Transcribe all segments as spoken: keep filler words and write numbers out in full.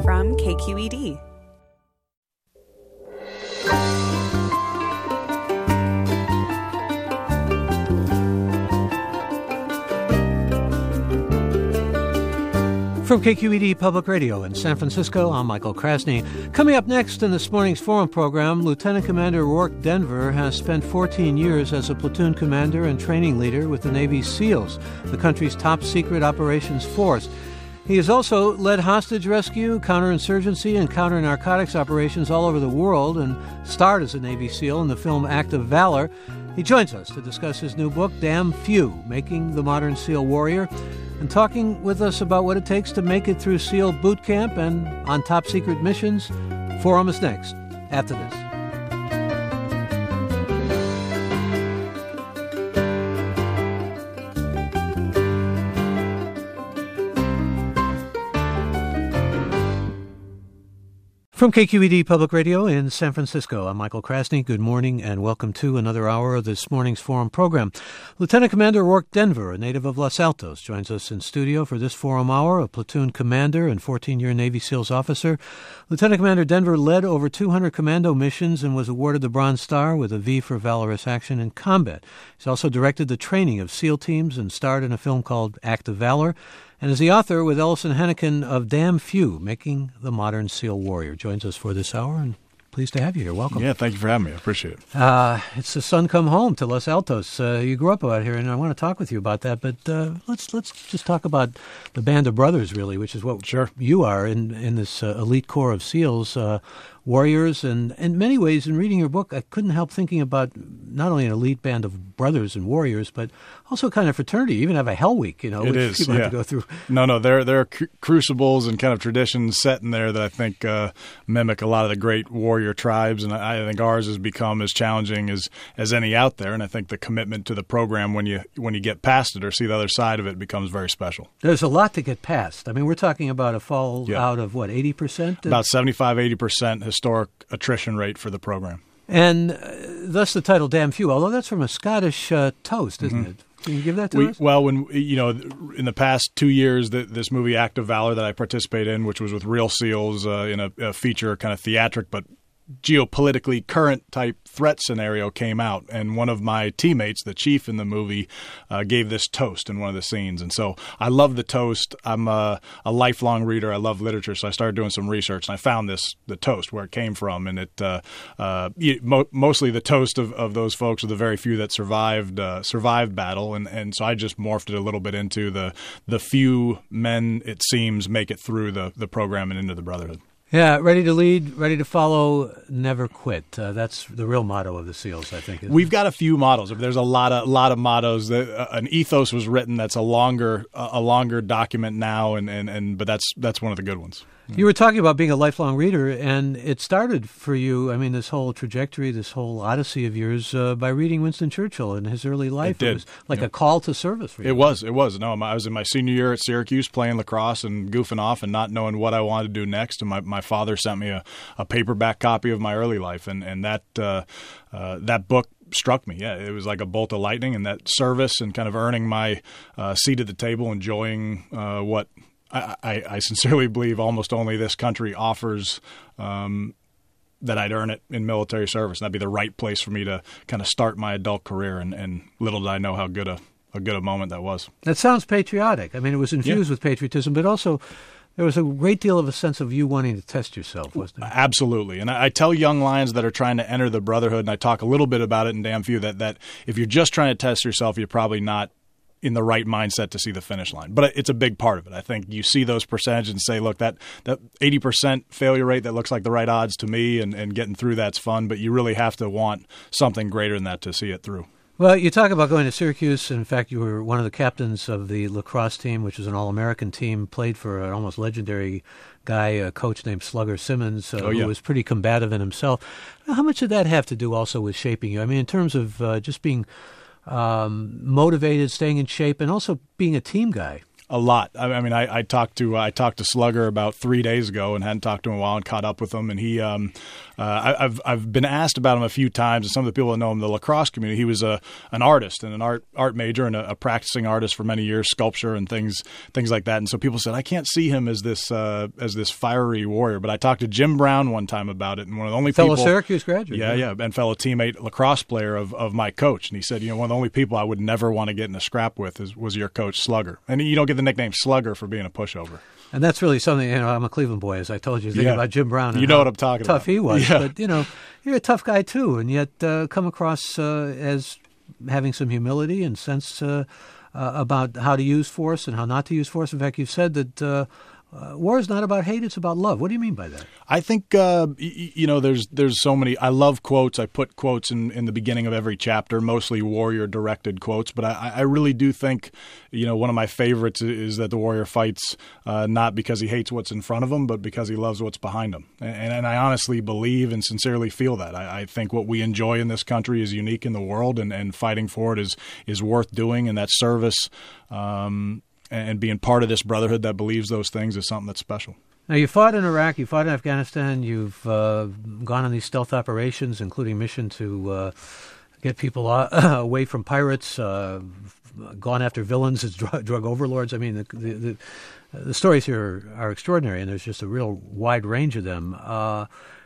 from K Q E D. From K Q E D Public Radio in San Francisco, I'm Michael Krasny. Coming up next in this morning's Forum program, Lieutenant Commander Rourke Denver has spent fourteen years as a platoon commander and training leader with the Navy SEALs, the country's top-secret operations force. He has also led hostage rescue, counterinsurgency, and counter-narcotics operations all over the world and starred as a Navy SEAL in the film Act of Valor. He joins us to discuss his new book, Damn Few, Making the Modern SEAL Warrior, and talking with us about what it takes to make it through SEAL boot camp and on top-secret missions. Forum is next, after this. From K Q E D Public Radio in San Francisco, I'm Michael Krasny. Good morning and welcome to another hour of this morning's Forum program. Lieutenant Commander Rourke Denver, a native of Los Altos, joins us in studio for this Forum hour, a platoon commander and fourteen-year Navy SEALs officer. Lieutenant Commander Denver led over two hundred commando missions and was awarded the Bronze Star with a V for valorous action in combat. He's also directed the training of SEAL teams and starred in a film called Act of Valor, and is the author with Ellison Hennikin of Damn Few, Making the Modern SEAL Warrior. Joins us for this hour, and pleased to have you here. Welcome. Yeah, thank you for having me. I appreciate it. Uh, it's the sun come home to Los Altos. Uh, you grew up out here, and I want to talk with you about that. But uh, let's let's just talk about the Band of Brothers, really, which is what sure. you are in in this uh, elite corps of SEALs. Uh, warriors, and in many ways, in reading your book, I couldn't help thinking about not only an elite band of brothers and warriors, but also kind of fraternity. You even have a Hell Week, you know, it which is, people yeah. have to go through. No, no, there there are cru- crucibles and kind of traditions set in there that I think uh, mimic a lot of the great warrior tribes, and I, I think ours has become as challenging as, as any out there. And I think the commitment to the program when you when you get past it or see the other side of it becomes very special. There's a lot to get past. I mean, we're talking about a fall yeah. out of what, eighty percent? About seventy-five, eighty percent historic attrition rate for the program. And uh, thus the title Damn Few, although that's from a Scottish uh, toast, isn't mm-hmm. it? Can you give that to we, us? Well, when you know, in the past two years, the, this movie Act of Valor that I participated in, which was with real SEALs uh, in a, a feature kind of theatric but geopolitically current type threat scenario came out, and one of my teammates, the chief in the movie, uh, gave this toast in one of the scenes. And so I love the toast. I'm a, a lifelong reader. I love literature, so I started doing some research, and I found this the toast, where it came from, and it uh, uh, mo- mostly the toast of, of those folks are the very few that survived uh, survived battle, and, and so I just morphed it a little bit into the the few men, it seems, make it through the, the program and into the Brotherhood. Yeah, ready to lead, ready to follow, never quit. Uh, that's the real motto of the SEALs, I think. We've it? got a few mottos. There's a lot of lot of mottos. That, uh, an ethos was written. That's a longer uh, a longer document now, and, and, and but that's that's one of the good ones. You were talking about being a lifelong reader, and it started for you, I mean, this whole trajectory, this whole odyssey of yours, uh, by reading Winston Churchill in his early life. It did. It was like yep. a call to service for you. It was. It was. No, I was in my senior year at Syracuse playing lacrosse and goofing off and not knowing what I wanted to do next. And my, my father sent me a, a paperback copy of my early life, and, and that uh, uh, that book struck me. Yeah, it was like a bolt of lightning, and that service and kind of earning my uh, seat at the table, enjoying uh, what I, I, I sincerely believe almost only this country offers, um, that I'd earn it in military service. And that'd be the right place for me to kind of start my adult career. And, and little did I know how good a, a good a moment that was. That sounds patriotic. I mean, it was infused yeah. with patriotism, but also there was a great deal of a sense of you wanting to test yourself, wasn't there? Absolutely. And I, I tell young lions that are trying to enter the Brotherhood, and I talk a little bit about it in Damn Few, that, that if you're just trying to test yourself, you're probably not in the right mindset to see the finish line. But it's a big part of it. I think you see those percentages and say, look, that, that eighty percent failure rate, that looks like the right odds to me, and, and getting through that's fun, but you really have to want something greater than that to see it through. Well, you talk about going to Syracuse. In fact, you were one of the captains of the lacrosse team, which was an All-American team, played for an almost legendary guy, a coach named Slugger Simmons, uh, oh, yeah. who was pretty combative in himself. How much did that have to do also with shaping you? I mean, in terms of uh, just being um, motivated, staying in shape, and also being a team guy. A lot. I, I mean, I, I talked to I talked to Slugger about three days ago and hadn't talked to him in a while and caught up with him. And he, um, uh, I, I've I've been asked about him a few times. And some of the people that know him, in the lacrosse community, he was a an artist and an art art major and a, a practicing artist for many years, sculpture and things things like that. And so people said, I can't see him as this uh, as this fiery warrior. But I talked to Jim Brown one time about it, and one of the only fellow people, Syracuse graduate, yeah, yeah, and fellow teammate lacrosse player of, of my coach. And he said, you know, one of the only people I would never want to get in a scrap with is was your coach Slugger. And you don't get the nickname Slugger for being a pushover. And that's really something, you know, I'm a Cleveland boy, as I told you, thinking yeah. about Jim Brown. And you know what I'm talking tough about. he was. Yeah. But, you know, you're a tough guy, too, and yet uh, come across uh, as having some humility and sense uh, uh, about how to use force and how not to use force. In fact, you've said that uh, uh, war is not about hate, it's about love. What do you mean by that? I think, uh, y- you know, there's there's so many. I love quotes. I put quotes in, in the beginning of every chapter, mostly warrior-directed quotes. But I, I really do think, you know, one of my favorites is that the warrior fights uh, not because he hates what's in front of him, but because he loves what's behind him. And, and I honestly believe and sincerely feel that. I, I think what we enjoy in this country is unique in the world, and, and fighting for it is, is worth doing. And that service um, and being part of this brotherhood that believes those things is something that's special. Now, you fought in Iraq, you fought in Afghanistan, you've uh, gone on these stealth operations, including mission to uh, get people uh, away from pirates, uh, gone after villains as drug, drug overlords. I mean, the, the, the, the stories here are, are extraordinary, and there's just a real wide range of them. Uh,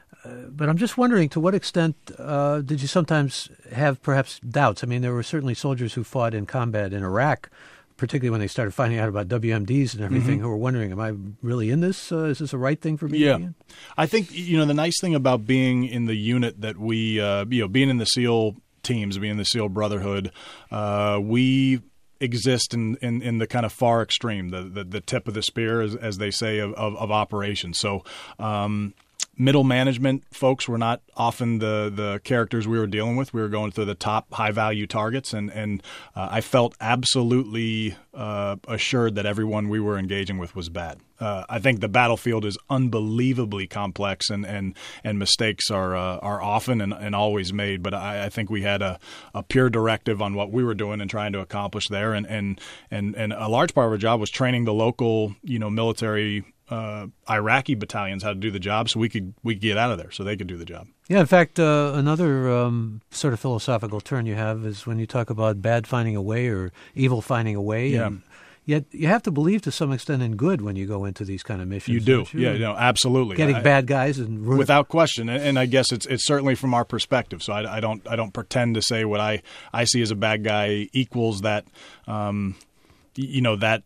but I'm just wondering, to what extent uh, did you sometimes have perhaps doubts? I mean, there were certainly soldiers who fought in combat in Iraq, particularly when they started finding out about W M Ds and everything, mm-hmm. who were wondering, am I really in this? Uh, is this a right thing for me yeah. to be in? I think, you know, the nice thing about being in the unit that we, uh, you know, being in the SEAL teams, being in the SEAL Brotherhood, uh, we exist in, in, in the kind of far extreme, the, the, the tip of the spear, as, as they say, of, of, of operations. So, um, middle management folks were not often the, the characters we were dealing with. We were going to the top high-value targets, and, and uh, I felt absolutely uh, assured that everyone we were engaging with was bad. Uh, I think the battlefield is unbelievably complex, and, and, and mistakes are uh, are often and, and always made. But I, I think we had a, a pure directive on what we were doing and trying to accomplish there, and, and, and, and a large part of our job was training the local, you know, military Uh, Iraqi battalions how to do the job, so we could we could get out of there, so they could do the job. Yeah, in fact, uh, another um, sort of philosophical turn you have is when you talk about bad finding a way or evil finding a way. Yeah. And yet you have to believe to some extent in good when you go into these kind of missions. You do, you? yeah, no, absolutely. Getting I, bad guys and ruin- without question, and, and I guess it's it's certainly from our perspective. So I, I don't I don't pretend to say what I, I see as a bad guy equals that, um, you know that.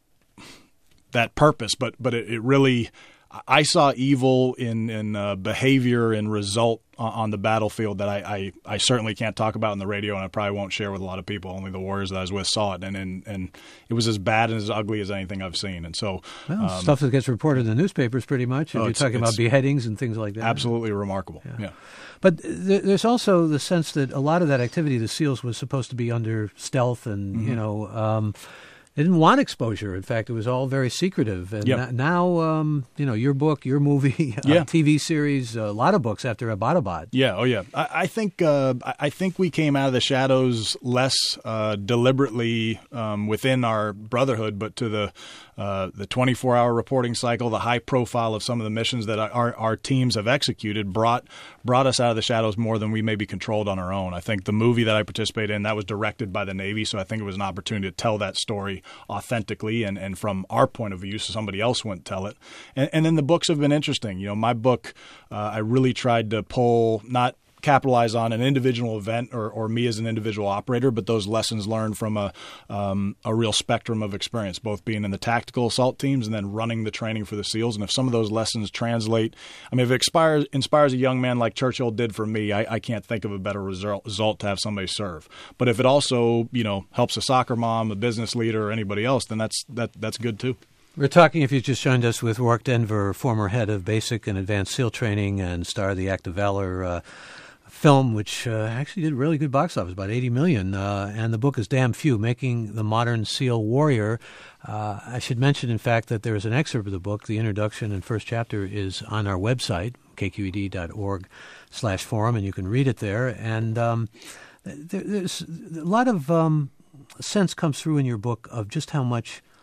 that purpose, but but it, it really, I saw evil in in uh, behavior and result on, on the battlefield that I, I, I certainly can't talk about on the radio, and I probably won't share with a lot of people. Only the warriors that I was with saw it, and and, and it was as bad and as ugly as anything I've seen. And so, well, um, stuff that gets reported in the newspapers, pretty much. If oh, you're talking about beheadings and things like that, absolutely remarkable. Yeah, yeah. But th- there's also the sense that a lot of that activity, the SEALs, was supposed to be under stealth, and mm-hmm. you know. Um, They didn't want exposure. In fact, it was all very secretive. And yep. now, um, you know, your book, your movie, uh, yeah. T V series, a lot of books after Abbottabad. Yeah, oh yeah. I, I think uh, I think we came out of the shadows less uh, deliberately um, within our brotherhood, but to the uh, the twenty-four hour reporting cycle, the high profile of some of the missions that our our teams have executed brought brought us out of the shadows more than we maybe controlled on our own. I think the movie that I participated in, that was directed by the Navy, so I think it was an opportunity to tell that story authentically and, and from our point of view, so somebody else wouldn't tell it. And, and then the books have been interesting. You know, my book, uh, I really tried to pull, not capitalize on an individual event or, or me as an individual operator, but those lessons learned from a um, a real spectrum of experience, both being in the tactical assault teams and then running the training for the SEALs. And if some of those lessons translate, I mean, if it inspires, inspires a young man like Churchill did for me, I, I can't think of a better result, result to have somebody serve. But if it also, you know, helps a soccer mom, a business leader, or anybody else, then that's that that's good too. We're talking, if you just joined us, with Roark Denver, former head of basic and advanced SEAL training and star of the Act of Valor uh, film, which uh, actually did really good box office, about eighty million dollars. Uh, and the book is Damn Few, Making the Modern SEAL Warrior. Uh, I should mention, in fact, that there's an excerpt of the book. The introduction and first chapter is on our website, k q e d dot org slash forum, and you can read it there. And um, there, there's a lot of um, sense comes through in your book of just how much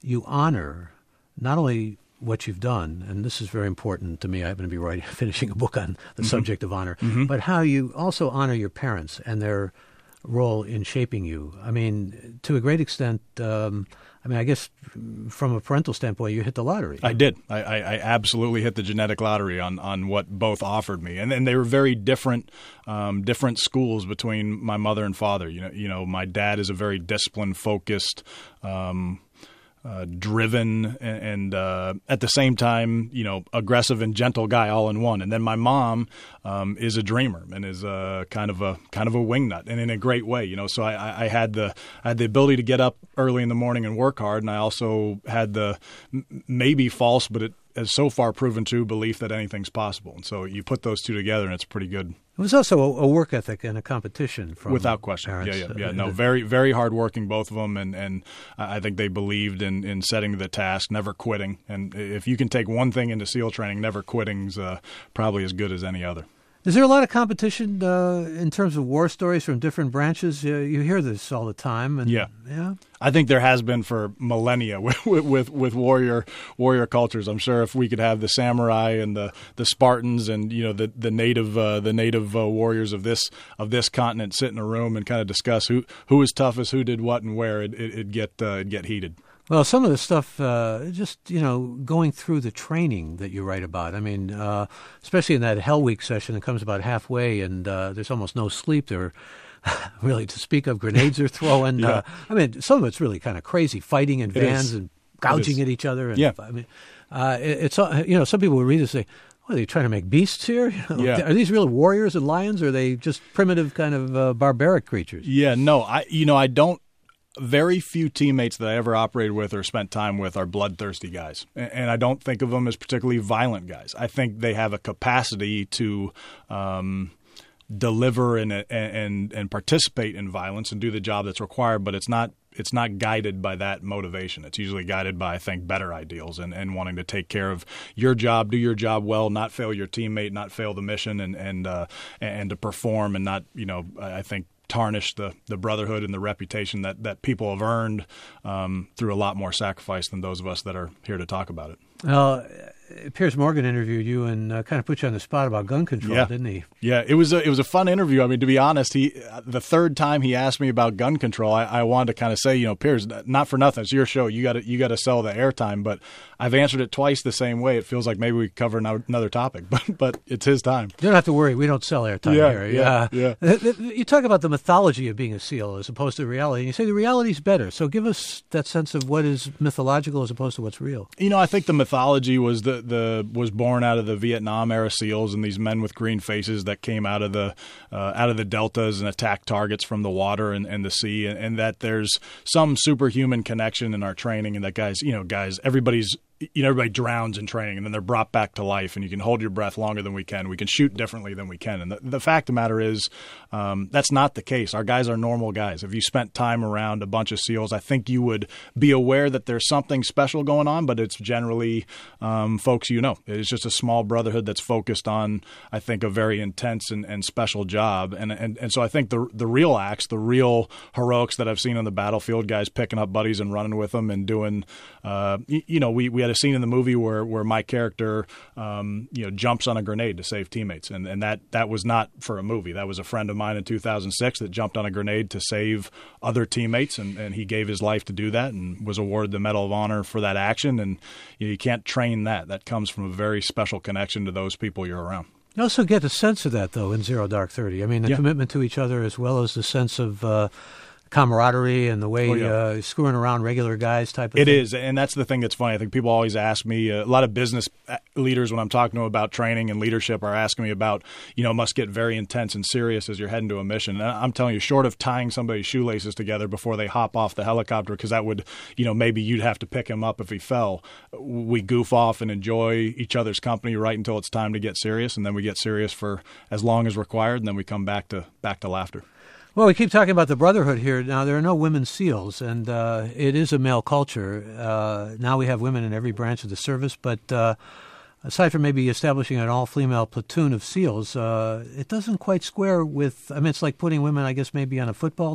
you honor not only what you've done, and this is very important to me. I happen to be writing, finishing a book on the mm-hmm. subject of honor, mm-hmm. but how you also honor your parents and their role in shaping you. I mean, to a great extent, um, I mean, I guess from a parental standpoint, you hit the lottery. I did. I, I, I absolutely hit the genetic lottery on, on what both offered me, and and they were very different, um, different schools between my mother and father. You know, you know, my dad is a very disciplined, focused, Um, Uh, driven and, and uh, at the same time, you know, aggressive and gentle guy all in one. And then my mom um, is a dreamer and is a kind of a kind of a wingnut, and in a great way, you know. So I, I had the I had the ability to get up early in the morning and work hard, and I also had the maybe false, but it has so far proven true belief that anything's possible. And so you put those two together, and it's pretty good. It was also a, a work ethic and a competition from without question. Parents. Yeah, yeah, yeah. No, very, very hardworking, both of them, and and I think they believed in, in setting to the task, never quitting. And if you can take one thing into SEAL training, never quitting's uh, probably as good as any other. Is there a lot of competition uh, in terms of war stories from different branches? Uh, you hear this all the time. And, yeah. yeah. I think there has been for millennia with, with with warrior warrior cultures. I'm sure if we could have the samurai and the, the Spartans and you know the the native uh, the native uh, warriors of this of this continent sit in a room and kind of discuss who who was toughest, who did what, and where, it, it, it'd get uh, it'd get heated. Well, some of the stuff, uh, just, you know, going through the training that you write about. I mean, uh, especially in that Hell Week session that comes about halfway and uh, there's almost no sleep there, really, to speak of. Grenades are throwing. yeah. uh, I mean, some of it's really kind of crazy, fighting in vans and gouging at each other. And, yeah. I mean, uh, it, it's, uh, you know, some people will read this and say, what, are they trying to make beasts here? You know, yeah. Are these real warriors and lions, or are they just primitive kind of uh, barbaric creatures? Yeah, no, I, you know, I don't. Very few teammates that I ever operated with or spent time with are bloodthirsty guys. And I don't think of them as particularly violent guys. I think they have a capacity to um, deliver and, and and participate in violence and do the job that's required, but it's not it's not guided by that motivation. It's usually guided by, I think, better ideals and, and wanting to take care of your job, do your job well, not fail your teammate, not fail the mission, and and uh, and to perform and not, you know, I think, tarnish the, the brotherhood and the reputation that, that people have earned um, through a lot more sacrifice than those of us that are here to talk about it. Well, Piers Morgan interviewed you and uh, kind of put you on the spot about gun control, yeah. didn't he? Yeah, it was a, it was a fun interview. I mean, to be honest, he the third time he asked me about gun control, I, I wanted to kind of say, you know, Piers, not for nothing, it's your show. You got to you got to sell the airtime. But I've answered it twice the same way. It feels like maybe we could cover another topic, but but it's his time. You don't have to worry. We don't sell airtime yeah, here. Yeah, yeah, yeah. You talk about the mythology of being a SEAL as opposed to reality. And you say the reality's better. So give us that sense of what is mythological as opposed to what's real. You know, I think the mythology was the the was born out of the Vietnam era SEALs and these men with green faces that came out of the uh, out of the deltas and attacked targets from the water and, and the sea, and, and that there's some superhuman connection in our training, and that guys, you know, guys, everybody's. You know, everybody drowns in training, and then they're brought back to life, and you can hold your breath longer than we can. We can shoot differently than we can. And the, the fact of the matter is um, that's not the case. Our guys are normal guys. If you spent time around a bunch of SEALs, I think you would be aware that there's something special going on, but it's generally um, folks you know. It's just a small brotherhood that's focused on, I think, a very intense and, and special job. And, and and so I think the the real acts, the real heroics that I've seen on the battlefield, guys picking up buddies and running with them and doing, uh, you, you know, we, we had a scene in the movie where, where my character, um, you know, jumps on a grenade to save teammates, and and that that was not for a movie. That was a friend of mine in two thousand six that jumped on a grenade to save other teammates, and, and he gave his life to do that, and was awarded the Medal of Honor for that action. And you know, you can't train that. That comes from a very special connection to those people you're around. You also get a sense of that, though, in Zero Dark Thirty. I mean, the yeah. commitment to each other, as well as the sense of uh, camaraderie and the way oh, yeah. uh, screwing around regular guys type of it thing. It is, and that's the thing that's funny. I think people always ask me, uh, a lot of business leaders when I'm talking to them about training and leadership are asking me about, you know, must get very intense and serious as you're heading to a mission. And I'm telling you, short of tying somebody's shoelaces together before they hop off the helicopter, because that would, you know, maybe you'd have to pick him up if he fell, we goof off and enjoy each other's company right until it's time to get serious, and then we get serious for as long as required, and then we come back to back to laughter. Well, we keep talking about the brotherhood here. Now, there are no women SEALs, and uh, it is a male culture. Uh, now we have women in every branch of the service, but uh, aside from maybe establishing an all-female platoon of SEALs, uh, it doesn't quite square with, I mean, it's like putting women, I guess, maybe on a football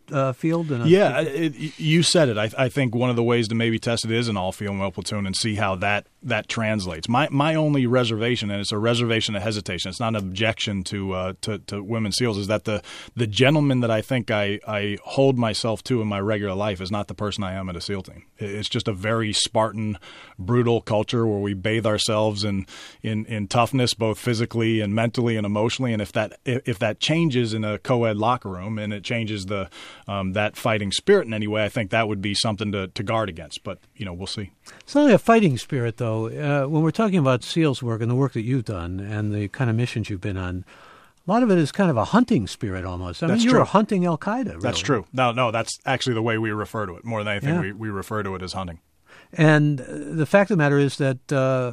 uh, field? In a yeah, it, you said it. I, I think one of the ways to maybe test it is an all-female platoon and see how that that translates. My my only reservation, and it's a reservation of hesitation, it's not an objection to uh, to, to women SEALs, is that the the gentleman that I think I, I hold myself to in my regular life is not the person I am at a SEAL team. It's just a very Spartan, brutal culture where we bathe ourselves in in, in toughness, both physically and mentally and emotionally. And if that if that changes in a co-ed locker room and it changes the um, that fighting spirit in any way, I think that would be something to, to guard against. But you know, we'll see. It's not only a fighting spirit, though. Uh, when we're talking about SEALs work and the work that you've done and the kind of missions you've been on, a lot of it is kind of a hunting spirit almost. I that's mean, you true. were hunting Al-Qaeda, really. That's true. No, no, that's actually the way we refer to it. More than anything, yeah. we, we refer to it as hunting. And the fact of the matter is that, uh,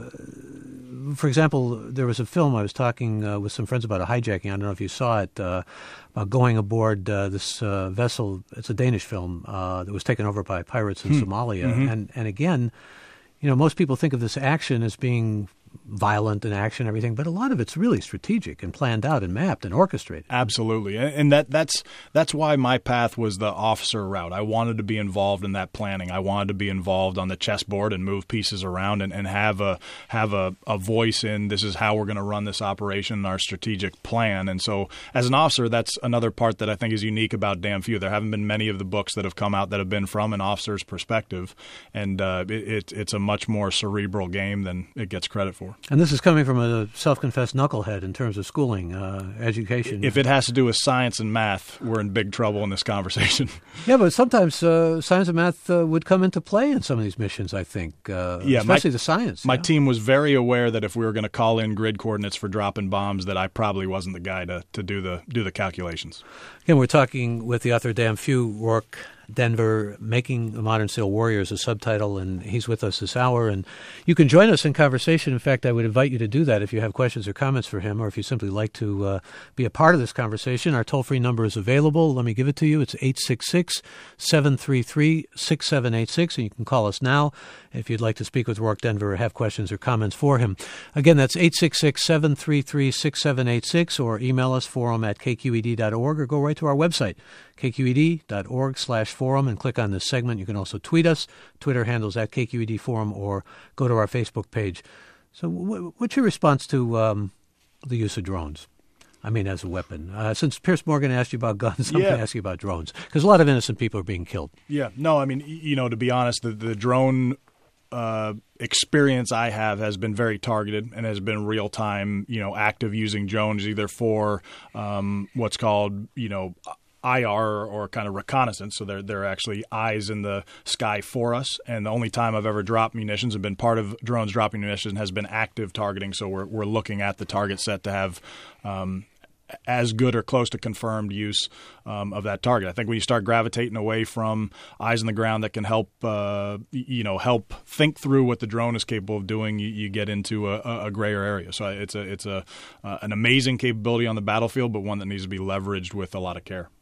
for example, there was a film I was talking uh, with some friends about a hijacking. I don't know if you saw it, uh, about going aboard uh, this uh, vessel. It's a Danish film uh, that was taken over by pirates in hmm. Somalia. Mm-hmm. And, and again, you know, most people think of this action as being violent and action and everything, but a lot of it's really strategic and planned out and mapped and orchestrated. Absolutely. And that that's that's why my path was the officer route. I wanted to be involved in that planning. I wanted to be involved on the chessboard and move pieces around and, and have a have a, a voice in this is how we're going to run this operation, our strategic plan. And so as an officer, that's another part that I think is unique about Damn Few. There haven't been many of the books that have come out that have been from an officer's perspective, and uh, it, it, it's a much more cerebral game than it gets credit for. And this is coming from a self-confessed knucklehead in terms of schooling, uh, education. If it has to do with science and math, we're in big trouble in this conversation. Yeah, but sometimes uh, science and math uh, would come into play in some of these missions, I think, uh, yeah, especially my, the science. My yeah. team was very aware that if we were going to call in grid coordinates for dropping bombs, that I probably wasn't the guy to, to do the do the calculations. Again, we're talking with the author Damn Few, Roark Denver, Making a Modern SEAL Warrior is a subtitle, and he's with us this hour. And you can join us in conversation. In fact, I would invite you to do that if you have questions or comments for him, or if you simply like to uh, be a part of this conversation. Our toll-free number is available. Let me give it to you. It's eight six six, seven three three, six seven eight six, and you can call us now if you'd like to speak with Roark Denver or have questions or comments for him. Again, that's eight six six, seven three three, six seven eight six, or email us, forum at k q e d dot org, or go right to our website, k q e d dot org slash forum, and click on this segment. You can also tweet us. Twitter handles at K Q E D Forum, or go to our Facebook page. So w- what's your response to um, the use of drones? I mean, as a weapon. Uh, since Pierce Morgan asked you about guns, I'm yeah. going to ask you about drones, because a lot of innocent people are being killed. Yeah. No, I mean, you know, to be honest, the, the drone uh, experience I have has been very targeted and has been real time, you know, active using drones either for um, what's called, you know, I R or kind of reconnaissance, so they're, they're actually eyes in the sky for us. And the only time I've ever dropped munitions and been part of drones dropping munitions has been active targeting, so we're we're looking at the target set to have um, as good or close to confirmed use um, of that target. I think when you start gravitating away from eyes on the ground that can help, uh, you know, help think through what the drone is capable of doing, you, you get into a, a grayer area. So it's a it's a uh, an amazing capability on the battlefield, but one that needs to be leveraged with a lot of care.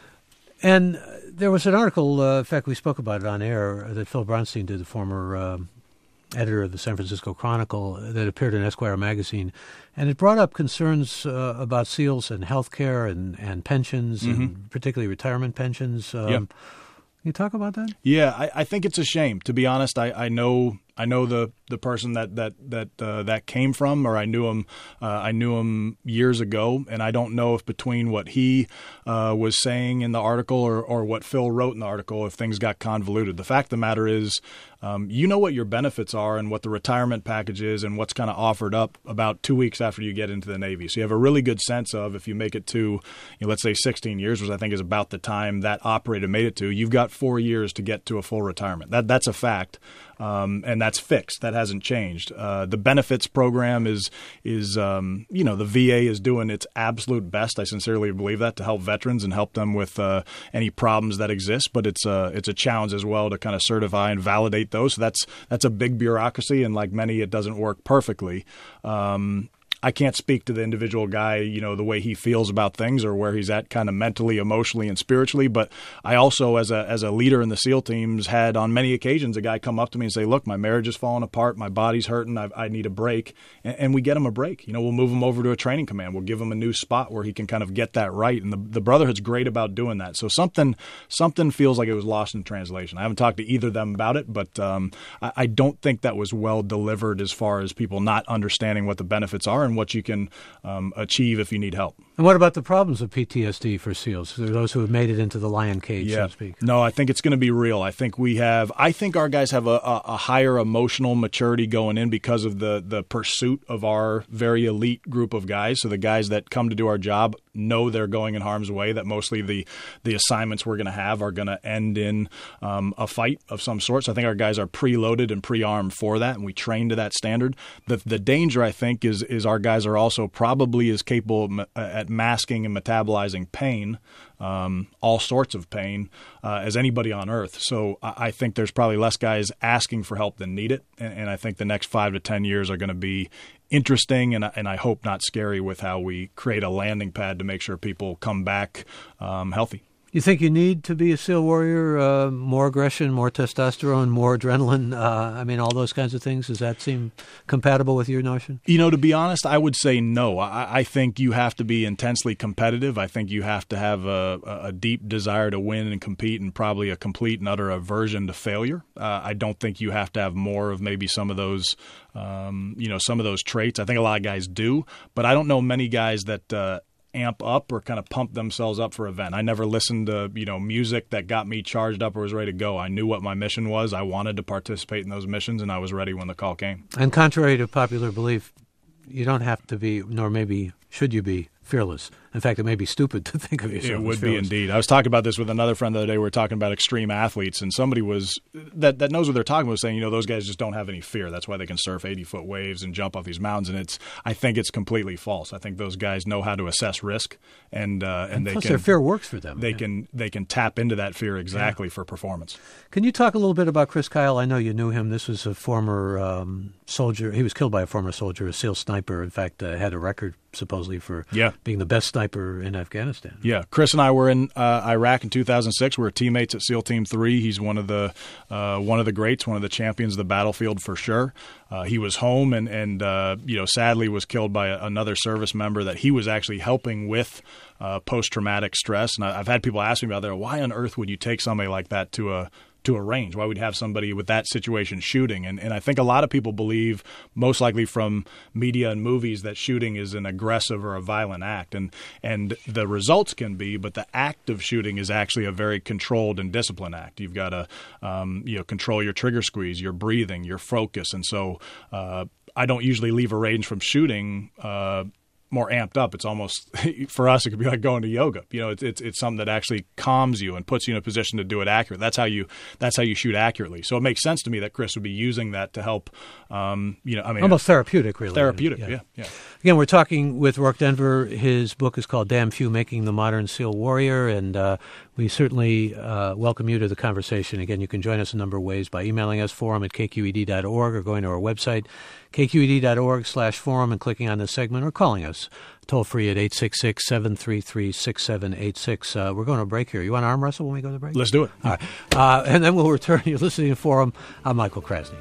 And there was an article, uh, in fact, we spoke about it on air, that Phil Bronstein did, the former uh, editor of the San Francisco Chronicle, that appeared in Esquire magazine. And it brought up concerns uh, about SEALs and health care and, and pensions, mm-hmm. and particularly retirement pensions. Um, yep. Can you talk about that? Yeah, I, I think it's a shame. To be honest, I, I know I know the, the person that that that uh, that came from, or I knew him. Uh, I knew him years ago, and I don't know if between what he uh, was saying in the article or, or what Phil wrote in the article, if things got convoluted. The fact of the matter is, um, you know what your benefits are and what the retirement package is and what's kind of offered up about two weeks after you get into the Navy. So you have a really good sense of, if you make it to, you know, let's say sixteen years, which I think is about the time that operator made it to, you've got four years to get to a full retirement. That that's a fact. Um, and that's fixed. That hasn't changed. Uh, the benefits program is, is um, you know, the V A is doing its absolute best. I sincerely believe that, to help veterans and help them with uh, any problems that exist. But it's a, it's a challenge as well to kind of certify and validate those. So that's that's a big bureaucracy, and like many, it doesn't work perfectly. Um, I can't speak to the individual guy, you know, the way he feels about things or where he's at kind of mentally, emotionally, and spiritually. But I also, as a as a leader in the SEAL teams, had on many occasions a guy come up to me and say, look, my marriage is falling apart. My body's hurting. I, I need a break. And, and we get him a break. You know, we'll move him over to a training command. We'll give him a new spot where he can kind of get that right. And the, the Brotherhood's great about doing that. So something something feels like it was lost in translation. I haven't talked to either of them about it, but um, I, I don't think that was well delivered as far as people not understanding what the benefits are and what you can um, achieve if you need help. And what about the problems of P T S D for SEALs, those who have made it into the lion cage, yeah. so to speak? No, I think it's going to be real. I think we have – I think our guys have a, a, a higher emotional maturity going in because of the, the pursuit of our very elite group of guys. So the guys that come to do our job know they're going in harm's way, that mostly the, the assignments we're going to have are going to end in um, a fight of some sort. So I think our guys are preloaded and pre-armed for that, and we train to that standard. The, the danger, I think, is, is our guys are also probably as capable at masking and metabolizing pain, um, all sorts of pain, uh, as anybody on earth. So I, I think there's probably less guys asking for help than need it. And, and I think the next five to ten years are going to be interesting and, and I hope not scary with how we create a landing pad to make sure people come back um, healthy. You think you need to be a SEAL warrior, uh, more aggression, more testosterone, more adrenaline? Uh, I mean, all those kinds of things. Does that seem compatible with your notion? You know, to be honest, I would say no. I, I think you have to be intensely competitive. I think you have to have a, a deep desire to win and compete and probably a complete and utter aversion to failure. Uh, I don't think you have to have more of maybe some of those um, you know, some of those traits. I think a lot of guys do, but I don't know many guys that uh, – amp up or kind of pump themselves up for an event. I never listened to, you know, music that got me charged up or was ready to go. I knew what my mission was. I wanted to participate in those missions, and I was ready when the call came. And contrary to popular belief, you don't have to be, nor maybe should you be, fearless. In fact, it may be stupid to think of yourself It would as be indeed. I was talking about this with another friend the other day. We were talking about extreme athletes, and somebody was that, that knows what they're talking about was saying, you know, those guys just don't have any fear. That's why they can surf eighty-foot waves and jump off these mountains. And it's, I think it's completely false. I think those guys know how to assess risk, and uh, and, and they plus can. Their fear works for them. They yeah. can they can tap into that fear exactly yeah. for performance. Can you talk a little bit about Chris Kyle? I know you knew him. This was a former um, soldier. He was killed by a former soldier, a SEAL sniper. In fact, uh, had a record supposedly for yeah. being the best sniper in Afghanistan. Yeah, Chris and I were in uh, Iraq in two thousand six. We were teammates at SEAL Team three. He's one of the uh, one of the greats, one of the champions of the battlefield for sure. Uh, he was home and and uh, you know sadly was killed by a, another service member that he was actually helping with uh, post traumatic stress. And I, I've had people ask me about that. Why on earth would you take somebody like that to a to a range? Why would you have somebody with that situation shooting? And and I think a lot of people believe, most likely from media and movies, that shooting is an aggressive or a violent act. And and the results can be, but the act of shooting is actually a very controlled and disciplined act. You've got to um, you know control your trigger squeeze, your breathing, your focus. And so uh, I don't usually leave a range from shooting uh, more amped up. It's almost, for us, it could be like going to yoga. You know, it's, it's it's something that actually calms you and puts you in a position to do it accurate. That's how you that's how you shoot accurately. So it makes sense to me that Chris would be using that to help. Um, you know, I mean, almost therapeutic, really. Therapeutic, yeah. yeah, yeah. Again, we're talking with Roark Denver. His book is called Damn Few: Making the Modern SEAL Warrior, and uh, we certainly uh, welcome you to the conversation. Again, you can join us a number of ways by emailing us, forum at k q e d dot org, or going to our website, k q e d dot org slash forum, and clicking on this segment, or calling us toll free at eight six six, seven three three, six seven eight six. Uh, we're going to a break here. You want to arm wrestle when we go to the break? Let's do it. All right. Uh, and then we'll return. You're listening to Forum. I'm Michael Krasny.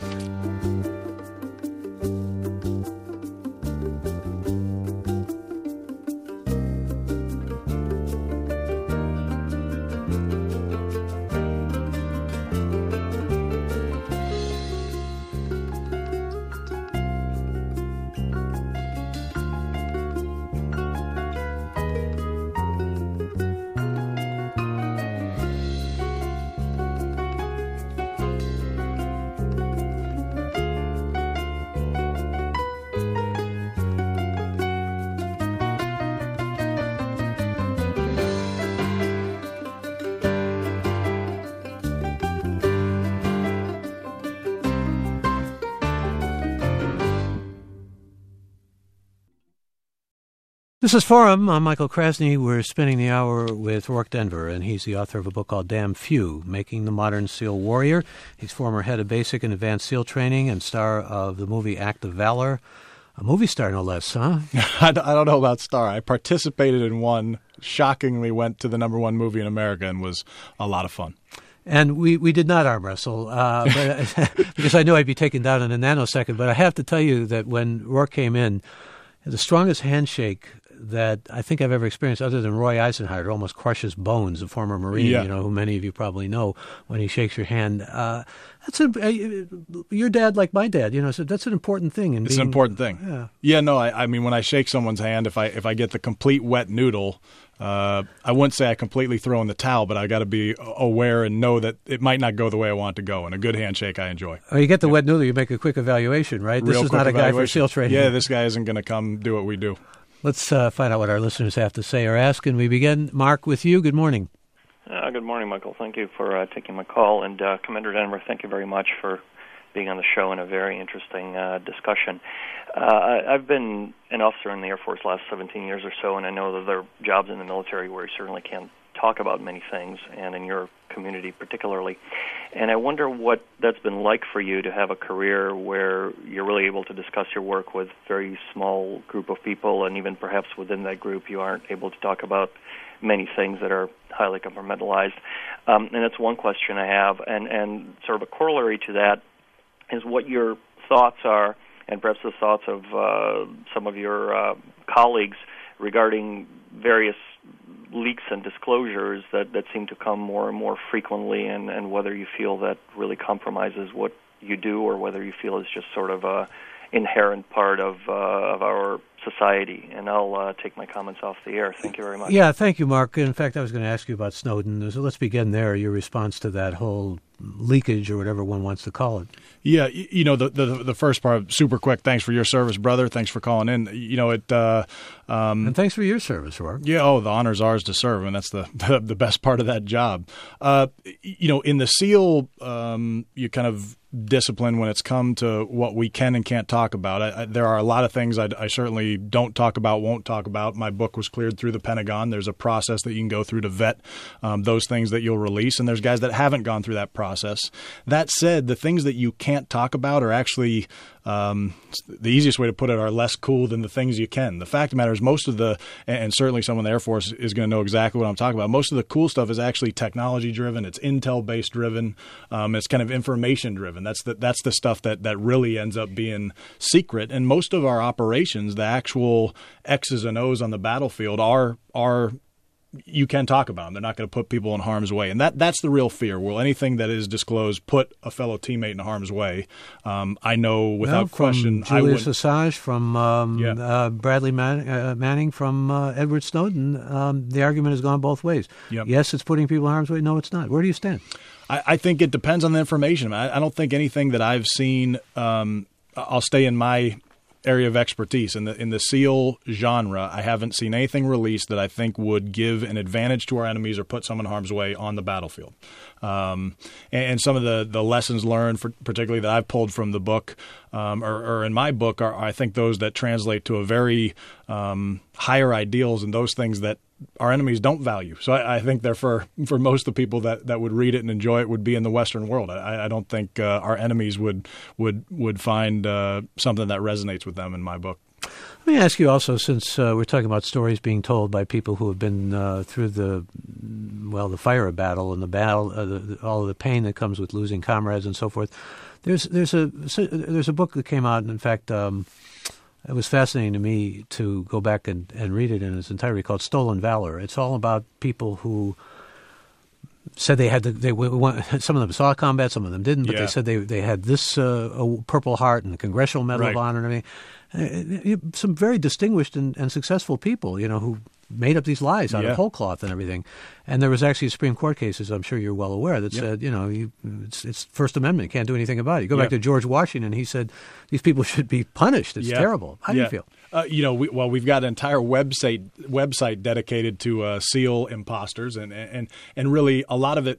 This is Forum. I'm Michael Krasny. We're spending the hour with Roark Denver, and he's the author of a book called Damn Few: Making the Modern SEAL Warrior. He's former head of basic and advanced SEAL training and star of the movie Act of Valor. A movie star, no less, huh? I don't know about star. I participated in one, shockingly went to the number one movie in America, and was a lot of fun. And we, we did not arm wrestle, uh, but, because I knew I'd be taken down in a nanosecond. But I have to tell you that when Rourke came in, the strongest handshake that I think I've ever experienced, other than Roy Eisenhower, almost crushes bones, a former Marine, yeah. you know, who many of you probably know, when he shakes your hand. Uh, that's a uh, your dad, like my dad, you know, so that's an important thing. In it's being, an important thing. Yeah, yeah no, I, I mean, when I shake someone's hand, if I if I get the complete wet noodle, uh, I wouldn't say I completely throw in the towel, but I got to be aware and know that it might not go the way I want it to go. And a good handshake, I enjoy. Oh, you get the yeah. wet noodle, you make a quick evaluation, right? Real this is not a guy for SEAL training. Yeah, this guy isn't going to come do what we do. Let's uh, find out what our listeners have to say or ask, and we begin, Mark, with you. Good morning. Uh, good morning, Michael. Thank you for uh, taking my call. And uh, Commander Denver, thank you very much for being on the show and a very interesting uh, discussion. Uh, I've been an officer in the Air Force the last seventeen years or so, and I know that there are jobs in the military where you certainly can't talk about many things, and in your community particularly. And I wonder what that's been like for you to have a career where you're really able to discuss your work with a very small group of people, and even perhaps within that group you aren't able to talk about many things that are highly compartmentalized. Um, and that's one question I have. And, and sort of a corollary to that is what your thoughts are, and perhaps the thoughts of uh, some of your uh, colleagues regarding various leaks and disclosures that, that seem to come more and more frequently, and, and whether you feel that really compromises what you do, or whether you feel it's just sort of a inherent part of uh, of our society. And I'll uh, take my comments off the air. Thank you very much. Yeah, thank you, Mark. In fact, I was going to ask you about Snowden. So let's begin there, your response to that whole leakage, or whatever one wants to call it. Yeah, you know, the the, the first part, super quick, thanks for your service, brother. Thanks for calling in. You know, it... Uh, um, and thanks for your service, Rourke. Yeah, oh, the honor's ours to serve, and that's the the, the best part of that job. Uh, you know, in the SEAL, um, you kind of discipline when it's come to what we can and can't talk about. I, I, there are a lot of things I, I certainly don't talk about, won't talk about. My book was cleared through the Pentagon. There's a process that you can go through to vet um, those things that you'll release, and there's guys that haven't gone through that process. That said, the things that you can't talk about are actually um, the easiest way to put it are less cool than the things you can. The fact of the matter is most of the, and certainly someone in the Air Force is going to know exactly what I'm talking about, most of the cool stuff is actually technology-driven. It's intel-based driven. Um, it's kind of information-driven. That's the, that's the stuff that, that really ends up being secret. And most of our operations, the actual X's and O's on the battlefield are are you can talk about them. They're not going to put people in harm's way. And that that's the real fear. Will anything that is disclosed put a fellow teammate in harm's way? Um, I know without well, question. From Julius Assange, from um, yeah. uh, Bradley Man- uh, Manning, from uh, Edward Snowden, um, the argument has gone both ways. Yep. Yes, it's putting people in harm's way. No, it's not. Where do you stand? I, I think it depends on the information. I, I don't think anything that I've seen um, – I'll stay in my – area of expertise. In the in the SEAL genre, I haven't seen anything released that I think would give an advantage to our enemies or put someone in harm's way on the battlefield. Um, and, and some of the, the lessons learned, for, particularly that I've pulled from the book um, or, or in my book, are I think those that translate to a very um, higher ideals and those things that our enemies don't value. So I, I think they're for, for most of the people that, that would read it and enjoy it would be in the Western world. I, I don't think uh, our enemies would would would find uh, something that resonates with them in my book. Let me ask you also, since uh, we're talking about stories being told by people who have been uh, through the, well, the fire of battle and the battle, uh, the, the, all of the pain that comes with losing comrades and so forth. There's there's a there's a book that came out, and in fact, um, it was fascinating to me to go back and, and read it in its entirety, called Stolen Valor. It's all about people who said they had the, they some of them saw combat, some of them didn't, but yeah. they said they they had this uh, Purple Heart and the Congressional Medal right. of Honor and everything. Uh, some very distinguished and, and successful people, you know, who made up these lies out yeah. of whole cloth and everything. And there was actually a Supreme Court case, as I'm sure you're well aware, that yep. said, you know, you, it's, it's First Amendment, you can't do anything about it. You go yep. back to George Washington, he said these people should be punished. It's yeah. terrible. How do yeah. you feel? Uh, you know, we, well, we've got an entire website website dedicated to uh, SEAL imposters, and and and really a lot of it.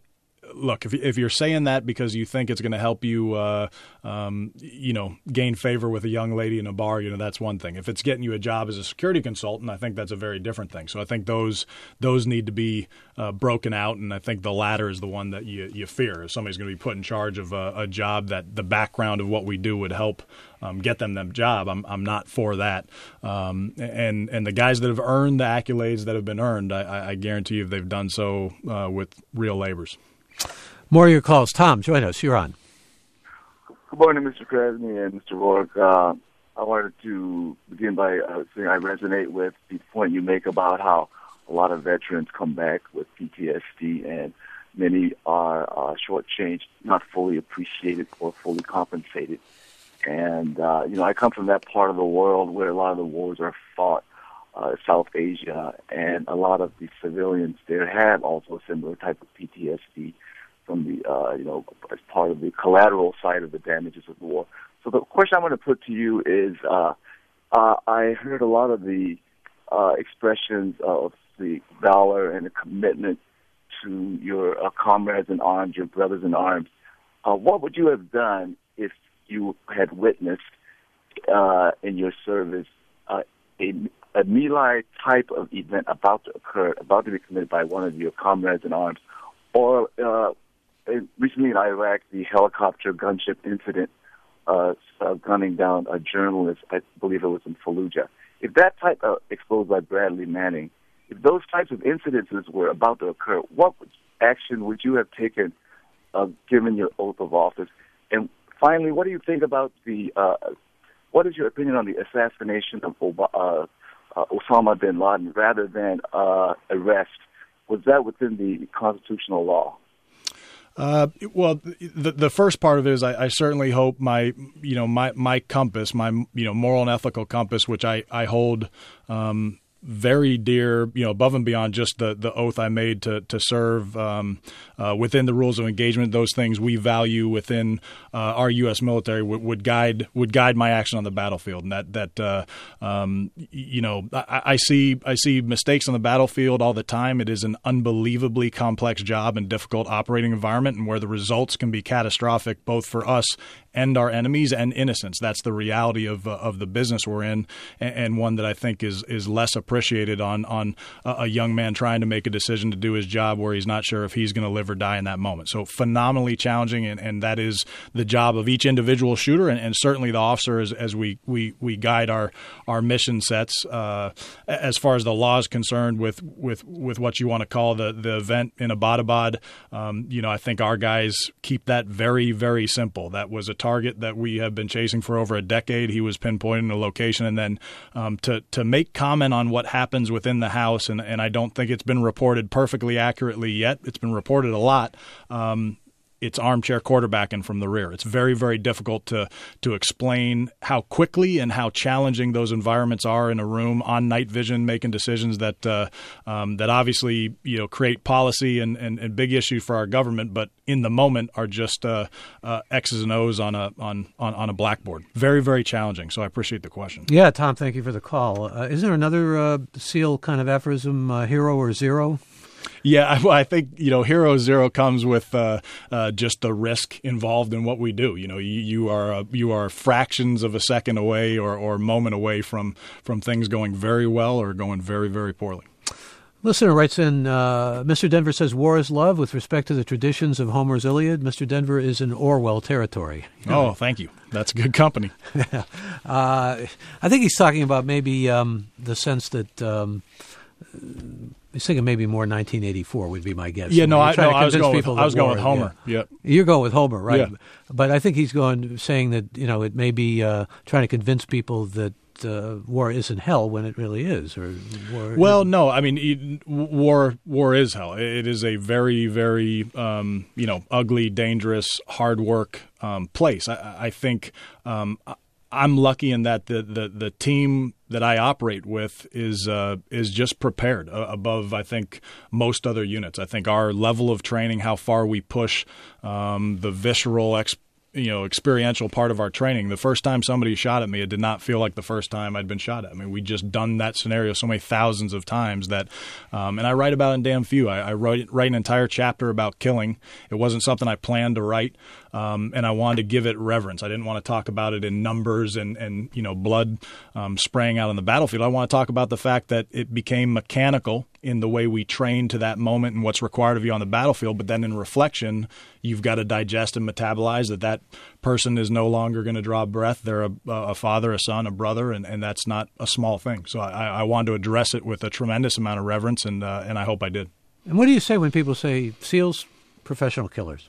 look, if if you're saying that because you think it's going to help you, uh, um, you know, gain favor with a young lady in a bar, you know, that's one thing. If it's getting you a job as a security consultant, I think that's a very different thing. So I think those those need to be uh, broken out, and I think the latter is the one that you you fear. If somebody's going to be put in charge of a, a job that the background of what we do would help um, get them that job, I'm I'm not for that. Um, and and the guys that have earned the accolades that have been earned, I, I guarantee you, they've done so uh, with real labors. More of your calls. Tom, join us. You're on. Good morning, Mister Krasny and Mister Rourke. Uh, I wanted to begin by uh, saying I resonate with the point you make about how a lot of veterans come back with P T S D, and many are uh, shortchanged, not fully appreciated or fully compensated. And, uh, you know, I come from that part of the world where a lot of the wars are fought, uh, South Asia, and a lot of the civilians there have also a similar type of P T S D from the, uh, you know, as part of the collateral side of the damages of war. So the question I want to put to you is, uh, uh, I heard a lot of the uh, expressions of the valor and the commitment to your uh, comrades in arms, your brothers in arms. Uh, what would you have done if you had witnessed uh, in your service uh, a, a My Lai type of event about to occur, about to be committed by one of your comrades in arms, or uh, recently in Iraq, the helicopter gunship incident uh, uh, gunning down a journalist, I believe it was in Fallujah. If that type of exposed by Bradley Manning, if those types of incidences were about to occur, what action would you have taken uh, given your oath of office? And finally, what do you think about the, uh, what is your opinion on the assassination of Ob- uh, uh, Osama bin Laden rather than uh, arrest? Was that within the constitutional law? Uh, well, the the first part of it is I, I certainly hope my you know my my compass, my you know moral and ethical compass, which I I hold um, very dear, you know, above and beyond just the, the oath I made to to serve um, uh, within the rules of engagement. Those things we value within uh, our U S military would, would guide would guide my action on the battlefield. And that that uh, um, you know, I, I see I see mistakes on the battlefield all the time. It is an unbelievably complex job and difficult operating environment, and where the results can be catastrophic both for us and our enemies and innocents. That's the reality of uh, of the business we're in, and, and one that I think is is less appreciated on on a, a young man trying to make a decision to do his job where he's not sure if he's going to live or die in that moment. So phenomenally challenging, and, and that is the job of each individual shooter, and, and certainly the officer as, as we, we, we guide our our mission sets. Uh, as far as the law is concerned, with with with what you want to call the the event in Abbottabad, um, you know, I think our guys keep that very very simple. That was a target that we have been chasing for over a decade. He was pinpointing a location, and then um, to to make comment on what happens within the house, and, and I don't think it's been reported perfectly accurately yet. It's been reported a lot. Um, It's armchair quarterbacking from the rear. It's very, very difficult to to explain how quickly and how challenging those environments are in a room on night vision, making decisions that uh, um, that obviously you know create policy and, and, and big issues for our government, but in the moment are just uh, uh, X's and O's on a on, on, on a blackboard. Very, very challenging. So I appreciate the question. Yeah, Tom, thank you for the call. Uh, is there another uh, SEAL kind of aphorism, uh, hero or zero? Yeah, I, I think, you know, hero zero comes with uh, uh, just the risk involved in what we do. You know, you, you are uh, you are fractions of a second away or, or moment away from, from things going very well or going very, very poorly. Listener writes in, uh, Mister Denver says, war is love with respect to the traditions of Homer's Iliad. Mister Denver is in Orwell territory. You know? Oh, thank you. That's good company. uh, I think he's talking about maybe um, the sense that um, I was thinking maybe more nineteen eighty-four would be my guess. Yeah, no, I, no, I was going with, I was going with Homer. Yeah. Yep. You're going with Homer, right? Yeah. But I think he's going saying that, you know, it may be uh, trying to convince people that uh, war isn't hell when it really is. Or war Well, isn't. no, I mean, it, war war is hell. It is a very, very, um, you know, ugly, dangerous, hard work um, place. I, I think um, I'm lucky in that the, the, the team that I operate with is uh, is just prepared uh, above, I think, most other units. I think our level of training, how far we push, um, the visceral ex- you know, experiential part of our training. The first time somebody shot at me, it did not feel like the first time I'd been shot at. I mean, we just done that scenario so many thousands of times that, um, and I write about it in Damn Few. I, I wrote write an entire chapter about killing. It wasn't something I planned to write, um, and I wanted to give it reverence. I didn't want to talk about it in numbers and, and you know, blood um, spraying out on the battlefield. I want to talk about the fact that it became mechanical in the way we train to that moment and what's required of you on the battlefield. But then in reflection, you've got to digest and metabolize that that person is no longer going to draw breath. They're a, a father, a son, a brother, and, and that's not a small thing. So I, I wanted to address it with a tremendous amount of reverence, and uh, and I hope I did. And what do you say when people say SEALs, professional killers?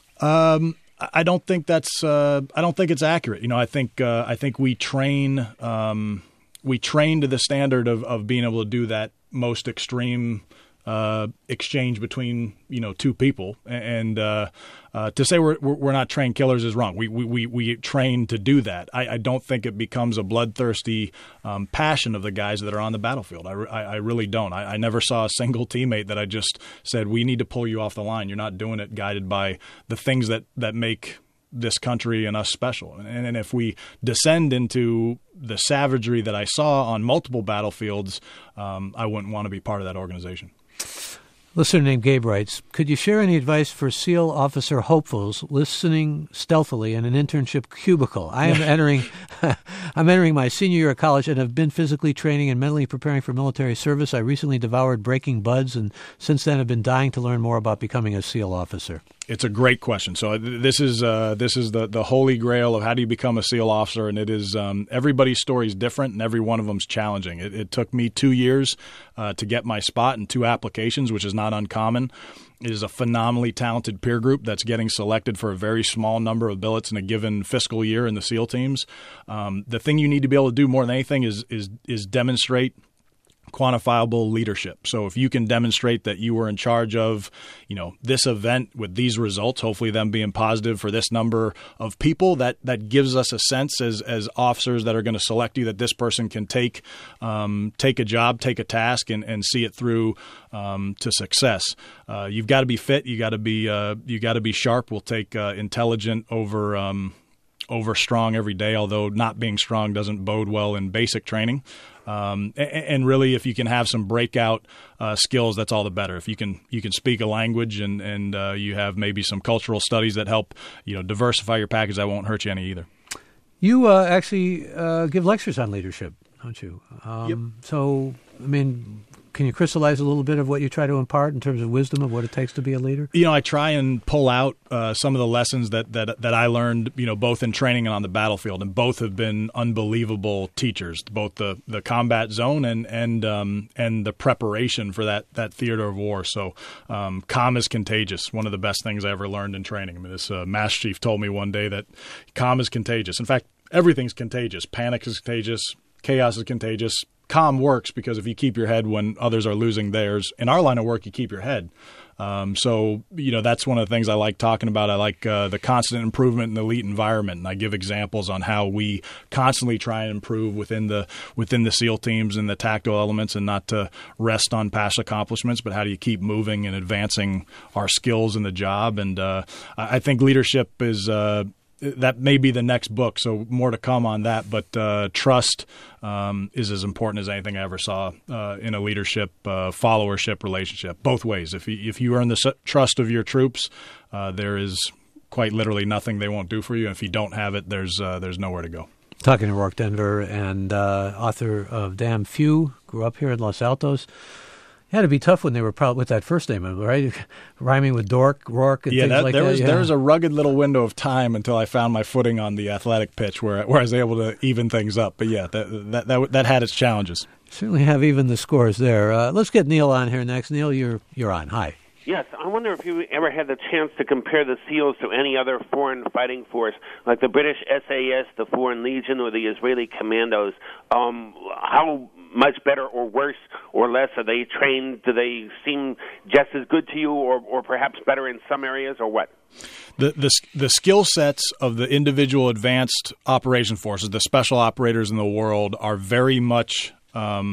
Um, I don't think that's. Uh, I don't think it's accurate. You know, I think. Uh, I think we train. Um, we train to the standard of, of being able to do that most extreme uh, exchange between you know two people, and uh, uh, to say we're we're not trained killers is wrong. We we we, we train to do that. I, I don't think it becomes a bloodthirsty um, passion of the guys that are on the battlefield. I, I, I really don't. I, I never saw a single teammate that I just said we need to pull you off the line. You're not doing it guided by the things that that make this country and us special. And, and if we descend into the savagery that I saw on multiple battlefields, um, I wouldn't want to be part of that organization. Listener named Gabe writes, could you share any advice for SEAL officer hopefuls listening stealthily in an internship cubicle? I am entering I'm entering my senior year of college and have been physically training and mentally preparing for military service. I recently devoured Breaking Buds and since then have been dying to learn more about becoming a SEAL officer. It's a great question. So this is uh, this is the, the holy grail of how do you become a SEAL officer, and it is um, everybody's story is different, and every one of them is challenging. It, it took me two years uh, to get my spot in two applications, which is not uncommon. It is a phenomenally talented peer group that's getting selected for a very small number of billets in a given fiscal year in the SEAL teams. Um, the thing you need to be able to do more than anything is is is demonstrate quantifiable leadership. So if you can demonstrate that you were in charge of, you know, this event with these results, hopefully them being positive for this number of people, that that gives us a sense as as officers that are going to select you that this person can take um, take a job, take a task, and, and see it through um, to success. Uh, you've got to be fit. You got to be uh, you got to be sharp. We'll take uh, intelligent over. Um, over strong every day, although not being strong doesn't bode well in basic training. Um, and, and really, if you can have some breakout uh, skills, that's all the better. If you can you can speak a language and, and uh, you have maybe some cultural studies that help you know diversify your package, that won't hurt you any either. You uh, actually uh, give lectures on leadership, don't you? Um, yep. So, I mean, can you crystallize a little bit of what you try to impart in terms of wisdom of what it takes to be a leader? You know, I try and pull out uh, some of the lessons that, that that I learned, you know, both in training and on the battlefield, and both have been unbelievable teachers. Both the, the combat zone and and um, and the preparation for that that theater of war. So, um, calm is contagious. One of the best things I ever learned in training. I mean, this uh, Master Chief told me one day that calm is contagious. In fact, everything's contagious. Panic is contagious. Chaos is contagious. Calm works because if you keep your head when others are losing theirs, in our line of work, you keep your head. Um, so, you know, that's one of the things I like talking about. I like uh, the constant improvement in the elite environment, and I give examples on how we constantly try and improve within the within the SEAL teams and the tactical elements, and not to rest on past accomplishments, but how do you keep moving and advancing our skills in the job. And uh, I think leadership is uh, – that may be the next book, so more to come on that. But uh, trust um, is as important as anything I ever saw uh, in a leadership, uh, followership relationship, both ways. If you, if you earn the s- trust of your troops, uh, there is quite literally nothing they won't do for you. And if you don't have it, there's uh, there's nowhere to go. Talking to Rourke Denver, and uh, author of Damn Few, grew up here in Los Altos. It had to be tough when they were proud with that first name, right? Rhyming with Dork, Rourke, and yeah, things that, like there that. Was, yeah, there was a rugged little window of time until I found my footing on the athletic pitch, where where I was able to even things up. But yeah, that that that, that had its challenges. Certainly have even the scores there. Uh, let's get Neil on here next. Neil, you're you're on. Hi. Yes, I wonder if you ever had the chance to compare the SEALs to any other foreign fighting force, like the British S A S, the Foreign Legion, or the Israeli Commandos. Um, how much better or worse or less are they trained? Do they seem just as good to you, or, or perhaps better in some areas, or what? The the the skill sets of the individual advanced operation forces, the special operators in the world, are very much um,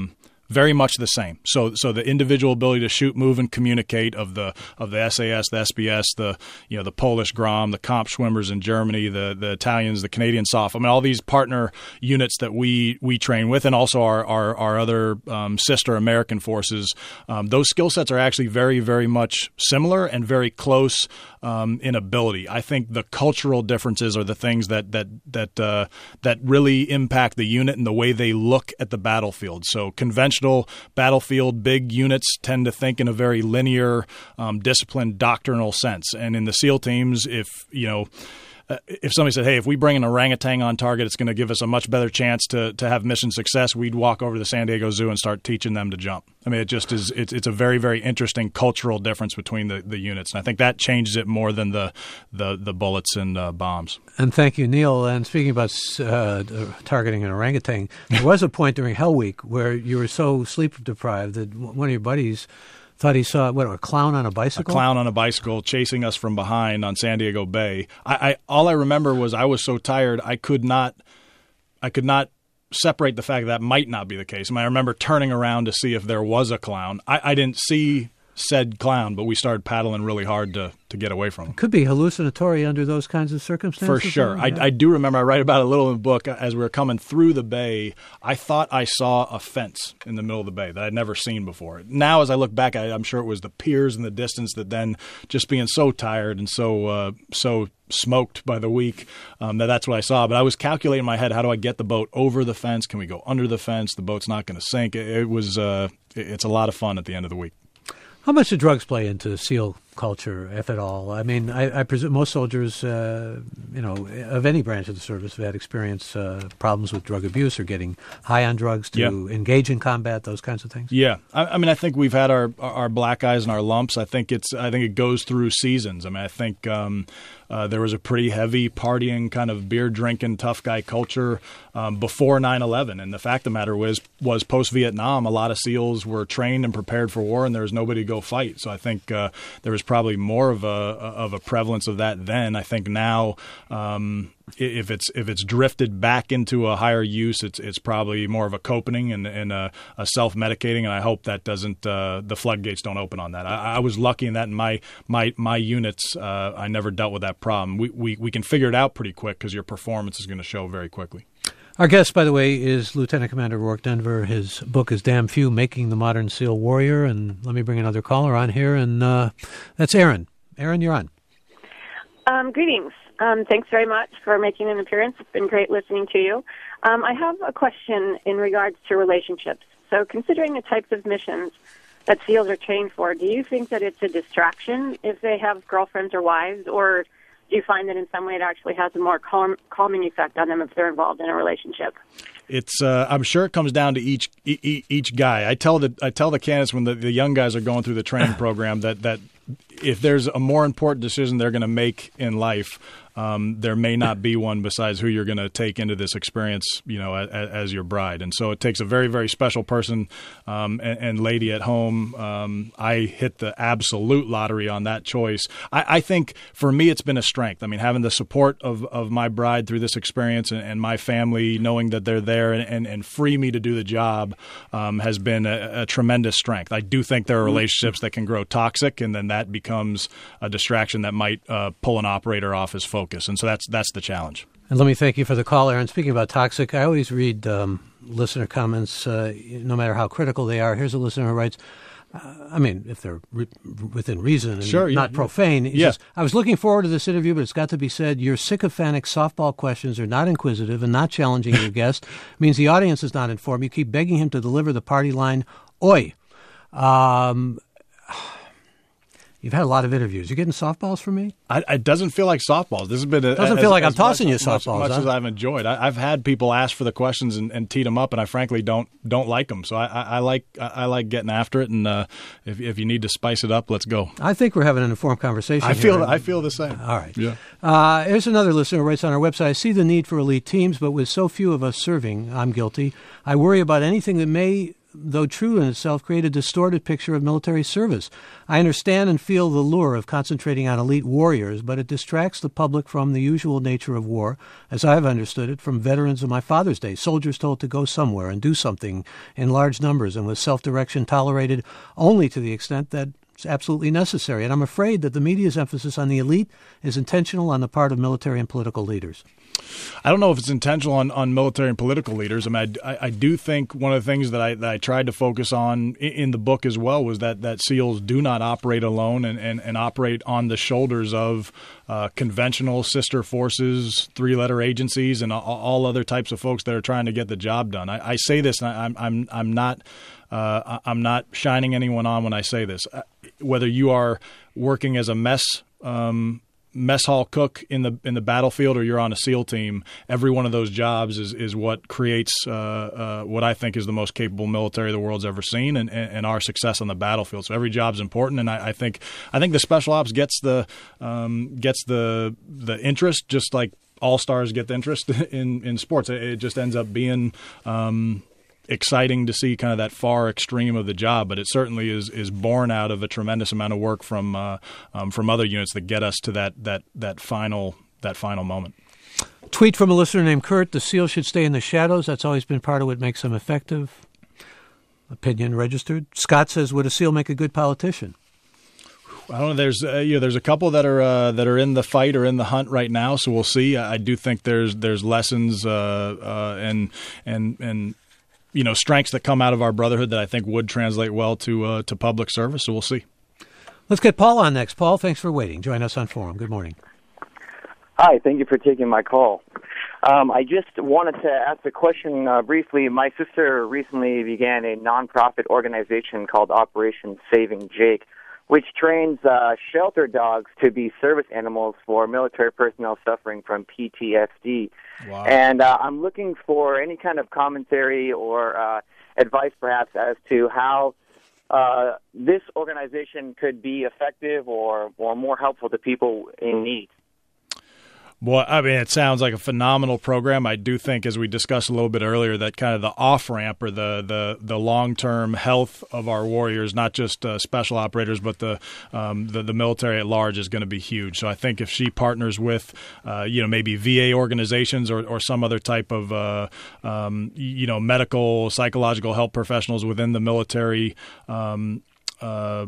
very much the same. So, so the individual ability to shoot, move, and communicate of the of the S A S, the S B S, the you know the Polish Grom, the Kampfschwimmers in Germany, the the Italians, the Canadian S O F. I mean, all these partner units that we we train with, and also our our, our other um, sister American forces. Um, those skill sets are actually very, very much similar and very close um, in ability. I think the cultural differences are the things that that that uh, that really impact the unit and the way they look at the battlefield. So conventional battlefield, big units tend to think in a very linear, um, disciplined, doctrinal sense. And in the SEAL teams, if you know, uh, if somebody said, "Hey, if we bring an orangutan on target, it's going to give us a much better chance to to have mission success," we'd walk over to the San Diego Zoo and start teaching them to jump. I mean, it just is. It's it's a very, very interesting cultural difference between the, the units, and I think that changes it more than the the, the bullets and uh, bombs. And thank you, Neil. And speaking about uh, targeting an orangutan, there was a point during Hell Week where you were so sleep deprived that one of your buddies thought he saw what a clown on a bicycle. A clown on a bicycle chasing us from behind on San Diego Bay. I, I all I remember was I was so tired I could not, I could not. separate the fact that, that might not be the case. I mean, I remember turning around to see if there was a clown. I, I didn't see said clown, but we started paddling really hard to, to get away from him. Could be hallucinatory under those kinds of circumstances. For sure. I, I do remember, I write about it a little in the book, as we were coming through the bay, I thought I saw a fence in the middle of the bay that I'd never seen before. Now, as I look back, I, I'm sure it was the piers in the distance that then just being so tired and so uh, so smoked by the week um, that that's what I saw. But I was calculating in my head, how do I get the boat over the fence? Can we go under the fence? The boat's not going to sink. It, it was uh, it, it's a lot of fun at the end of the week. How much do drugs play into SEAL culture, if at all? I mean, I, I presume most soldiers, uh, you know, of any branch of the service have had experience uh, problems with drug abuse or getting high on drugs to yeah. engage in combat, those kinds of things. Yeah, I, I mean, I think we've had our our black eyes and our lumps. I think it's I think it goes through seasons. I mean, I think um, uh, there was a pretty heavy partying kind of beer drinking tough guy culture um, before nine eleven, and the fact of the matter was was post Vietnam, a lot of SEALs were trained and prepared for war, and there was nobody to go fight. So I think uh, there was probably more of a of a prevalence of that then. I think now, um, if it's if it's drifted back into a higher use, it's it's probably more of a coping and, and a, a self medicating. And I hope that doesn't uh, the floodgates don't open on that. I, I was lucky in that in my my my units, uh, I never dealt with that problem. We we we can figure it out pretty quick because your performance is going to show very quickly. Our guest, by the way, is Lieutenant Commander Rourke Denver. His book is Damn Few, Making the Modern SEAL Warrior. And let me bring another caller on here, and uh, that's Aaron. Aaron, you're on. Um, greetings. Um, thanks very much for making an appearance. It's been great listening to you. Um, I have a question in regards to relationships. So considering the types of missions that SEALs are trained for, do you think that it's a distraction if they have girlfriends or wives, or do you find that in some way it actually has a more calm, calming effect on them if they're involved in a relationship? It's. Uh, I'm sure it comes down to each e- each guy. I tell the I tell the candidates when the, the young guys are going through the training program that that if there's a more important decision they're going to make in life, um, there may not be one besides who you're going to take into this experience, you know, as, as your bride. And so it takes a very, very special person um, and, and lady at home. Um, I hit the absolute lottery on that choice. I, I think for me, it's been a strength. I mean, having the support of, of my bride through this experience and, and my family, knowing that they're there and, and, and free me to do the job um, has been a, a tremendous strength. I do think there are relationships that can grow toxic, and then that becomes a distraction that might uh, pull an operator off his focus. And so that's that's the challenge. And let me thank you for the call, Aaron. Speaking about toxic, I always read um, listener comments, uh, no matter how critical they are. Here's a listener who writes, uh, I mean, if they're re- within reason and sure, not yeah, profane. He yeah. says, I was looking forward to this interview, but it's got to be said, your sycophantic softball questions are not inquisitive and not challenging your guest. It means the audience is not informed. You keep begging him to deliver the party line, oi. Um... You've had a lot of interviews. You getting softballs from me? I, it doesn't feel like softballs. This has been a, doesn't as, feel like as I'm tossing much, you softballs. Much, much huh? as I've enjoyed, I, I've had people ask for the questions and, and tee them up, and I frankly don't don't like them. So I, I, I like I like getting after it. And uh, if if you need to spice it up, let's go. I think we're having an informed conversation. I feel here. I feel the same. All right. Yeah. Uh, here's another listener who writes on our website. I see the need for elite teams, but with so few of us serving, I'm guilty. I worry about anything that may though true in itself, create a distorted picture of military service. I understand and feel the lure of concentrating on elite warriors, but it distracts the public from the usual nature of war, as I've understood it from veterans of my father's day, soldiers told to go somewhere and do something in large numbers and with self-direction tolerated only to the extent that it's absolutely necessary. And I'm afraid that the media's emphasis on the elite is intentional on the part of military and political leaders. I don't know if it's intentional on, on military and political leaders. I mean, I, I do think one of the things that I, that I tried to focus on in, in the book as well was that, that SEALs do not operate alone and, and, and operate on the shoulders of uh, conventional sister forces, three-letter agencies, and all, all other types of folks that are trying to get the job done. I, I say this, and I, I'm I'm I'm not uh, I'm not shining anyone on when I say this. Whether you are working as a mess um, mess hall cook in the in the battlefield or you're on a SEAL team, every one of those jobs is is what creates uh, uh, what I think is the most capable military the world's ever seen, and, and, and our success on the battlefield. So every job's important, and I, I think I think the special ops gets the um, gets the the interest, just like all stars get the interest in in sports. It, it just ends up being Um, exciting to see kind of that far extreme of the job, but it certainly is is born out of a tremendous amount of work from uh, um, from other units that get us to that that that final that final moment. Tweet from a listener named Kurt: the SEAL should stay in the shadows. That's always been part of what makes them effective. Opinion registered. Scott says, would a SEAL make a good politician? I don't know. There's uh, you know, there's a couple that are uh, that are in the fight or in the hunt right now, so we'll see. I, I do think there's there's lessons uh, uh, and and and you know strengths that come out of our brotherhood that I think would translate well to uh, to public service. So we'll see. Let's get Paul on next. Paul, thanks for waiting. Join us on Forum. Good morning. Hi, thank you for taking my call. Um, I just wanted to ask a question uh, briefly. My sister recently began a nonprofit organization called Operation Saving Jake, which trains uh, shelter dogs to be service animals for military personnel suffering from P T S D. Wow. And uh, I'm looking for any kind of commentary or uh, advice, perhaps, as to how uh, this organization could be effective or, or more helpful to people in need. Well, I mean, it sounds like a phenomenal program. I do think, as we discussed a little bit earlier, that kind of the off-ramp or the the, the long-term health of our warriors, not just uh, special operators, but the, um, the the military at large, is going to be huge. So I think if she partners with, uh, you know, maybe V A organizations or, or some other type of, uh, um, you know, medical, psychological help professionals within the military um, uh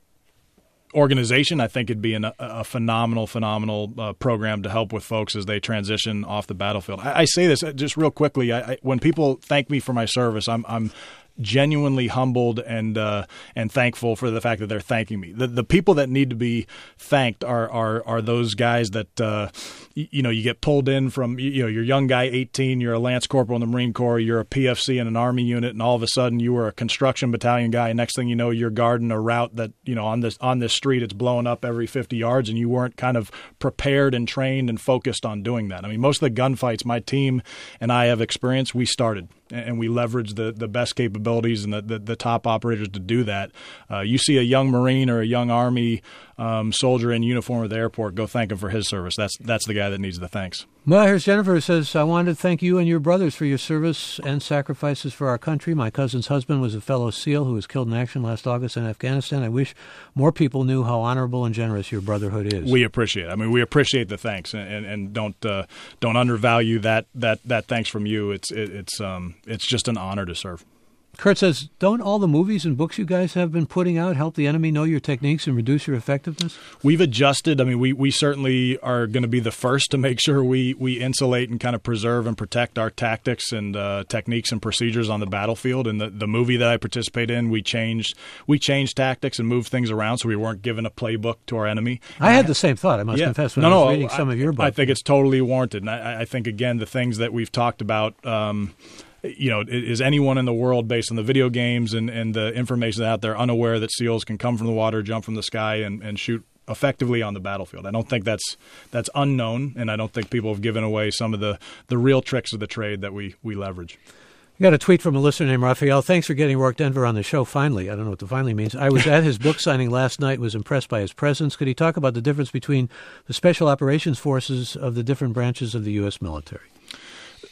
organization, I think it'd be an, a, a phenomenal, phenomenal uh, program to help with folks as they transition off the battlefield. I, I say this just real quickly. I, I, when people thank me for my service, I'm, I'm genuinely humbled and uh, and thankful for the fact that they're thanking me. The the people that need to be thanked are are are those guys that uh, you, you know you get pulled in from you know you're a young guy, eighteen, you're a Lance Corporal in the Marine Corps, you're a P F C in an Army unit, and all of a sudden you were a construction battalion guy. And next thing you know, you're guarding a route that you know on this on this street it's blowing up every fifty yards, and you weren't kind of prepared and trained and focused on doing that. I mean, most of the gunfights my team and I have experienced, we started. And we leverage the, the best capabilities and the, the, the top operators to do that. Uh, you see a young Marine or a young Army um, soldier in uniform at the airport, go thank him for his service. That's that's the guy that needs the thanks. Well, here's Jennifer who says, I wanted to thank you and your brothers for your service and sacrifices for our country. My cousin's husband was a fellow SEAL who was killed in action last August in Afghanistan. I wish more people knew how honorable and generous your brotherhood is. We appreciate it. I mean, we appreciate the thanks, and, and, and don't uh, don't undervalue that, that, that thanks from you. It's it, it's um it's just an honor to serve. Kurt says, don't all the movies and books you guys have been putting out help the enemy know your techniques and reduce your effectiveness? We've adjusted. I mean, we, we certainly are going to be the first to make sure we, we insulate and kind of preserve and protect our tactics and uh, techniques and procedures on the battlefield. And the, the movie that I participate in, we changed we changed tactics and moved things around so we weren't giving a playbook to our enemy. I had the same thought, I must yeah. confess, when no, I was no, reading some I, of your books. I think it's totally warranted. And I, I think, again, the things that we've talked about um, – you know, is anyone in the world, based on the video games and, and the information out there, unaware that SEALs can come from the water, jump from the sky, and, and shoot effectively on the battlefield? I don't think that's that's unknown, and I don't think people have given away some of the, the real tricks of the trade that we, we leverage. We got a tweet from a listener named Raphael. Thanks for getting Rourke Denver on the show finally. I don't know what the finally means. I was at his book signing last night, was impressed by his presence. Could he talk about the difference between the special operations forces of the different branches of the U S military?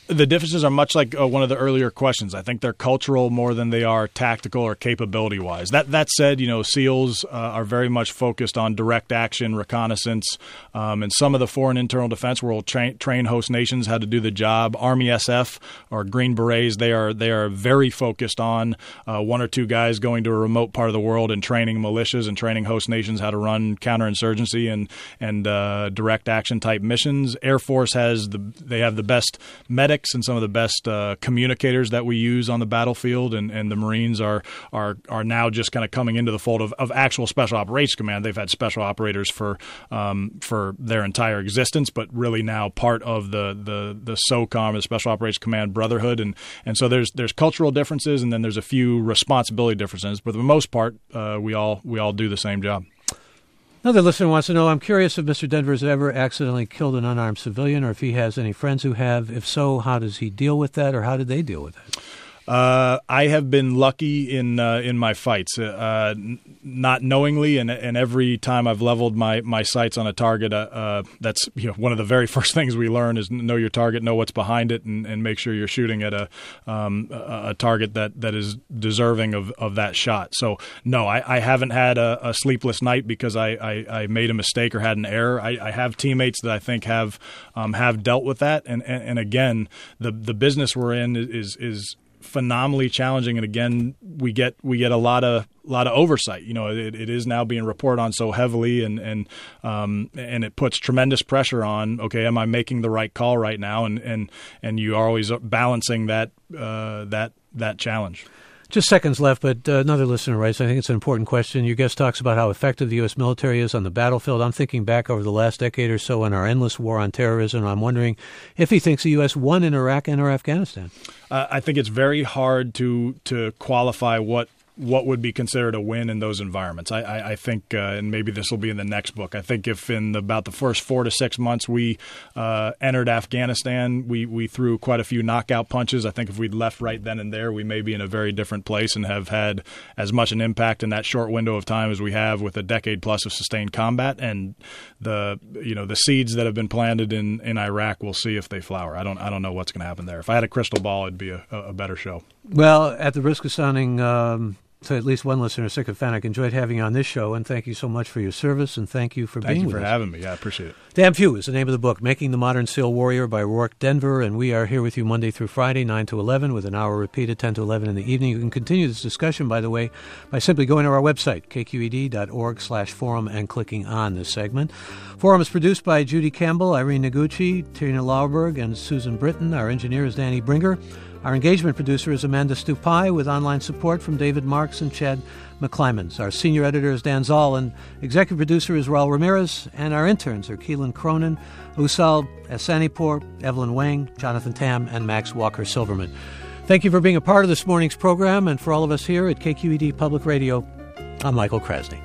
The differences are much like uh, one of the earlier questions. I think they're cultural more than they are tactical or capability-wise. That that said, you know, SEALs uh, are very much focused on direct action, reconnaissance, um, and some of the foreign internal defense will tra- train host nations how to do the job. Army S F or Green Berets, they are they are very focused on uh, one or two guys going to a remote part of the world and training militias and training host nations how to run counterinsurgency and and uh, direct action type missions. Air Force has the they have the best medic and some of the best uh, communicators that we use on the battlefield, and, and the Marines are are are now just kind of coming into the fold of, of actual Special Operations Command. They've had special operators for um, for their entire existence, but really now part of the the the SOCOM, the Special Operations Command Brotherhood, and and so there's there's cultural differences, and then there's a few responsibility differences. But for the most part, uh, we all we all do the same job. Another listener wants to know, I'm curious if Mister Denver has ever accidentally killed an unarmed civilian or if he has any friends who have. If so, how does he deal with that, or how did they deal with that? Uh, I have been lucky in uh, in my fights, uh, n- not knowingly, and and every time I've leveled my, my sights on a target, uh, uh, that's you know one of the very first things we learn is know your target, know what's behind it, and, and make sure you're shooting at a um, a, a target that, that is deserving of, of that shot. So no, I, I haven't had a, a sleepless night because I, I, I made a mistake or had an error. I, I have teammates that I think have um, have dealt with that, and, and, and again, the the business we're in is is. phenomenally challenging, and again, we get we get a lot of lot of oversight. You know, it, it is now being reported on so heavily, and and um, and it puts tremendous pressure on. Okay, am I making the right call right now? And and and you are always balancing that uh, that that challenge. Just seconds left, but uh, another listener writes, I think it's an important question. Your guest talks about how effective the U S military is on the battlefield. I'm thinking back over the last decade or so in our endless war on terrorism. I'm wondering if he thinks the U S won in Iraq and or Afghanistan. Uh, I think it's very hard to to qualify what what would be considered a win in those environments. I, I, I think, uh, and maybe this will be in the next book, I think if in the, about the first four to six months we uh, entered Afghanistan, we, we threw quite a few knockout punches. I think if we'd left right then and there, we may be in a very different place and have had as much an impact in that short window of time as we have with a decade plus of sustained combat. And the you know the seeds that have been planted in, in Iraq, we'll see if they flower. I don't I don't know what's going to happen there. If I had a crystal ball, it'd be a, a better show. Well, at the risk of sounding um to at least one listener, sycophantic, enjoyed having you on this show, and thank you so much for your service, and thank you for thank being you with us. Thank you for having me. Yeah, I appreciate it. Damn Few is the name of the book, Making the Modern SEAL Warrior by Rourke Denver, and we are here with you Monday through Friday, nine to eleven, with an hour repeated, ten to eleven in the evening. You can continue this discussion, by the way, by simply going to our website, k q e d dot org slash forum, and clicking on this segment. Forum is produced by Judy Campbell, Irene Noguchi, Tina Lauberg, and Susan Britton. Our engineer is Danny Bringer. Our engagement producer is Amanda Stupai, with online support from David Marks and Chad McClymans. Our senior editor is Dan Zoll, and executive producer is Raul Ramirez, and our interns are Keelan Cronin, Usal Asanipur, Evelyn Wang, Jonathan Tam, and Max Walker-Silverman. Thank you for being a part of this morning's program, and for all of us here at K Q E D Public Radio, I'm Michael Krasny.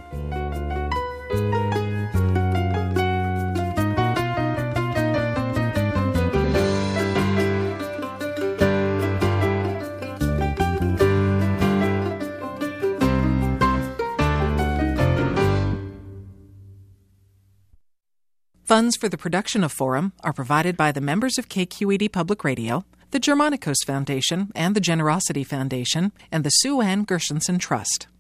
Funds for the production of Forum are provided by the members of K Q E D Public Radio, the Germanicos Foundation and the Generosity Foundation, and the Sue Ann Gershenson Trust.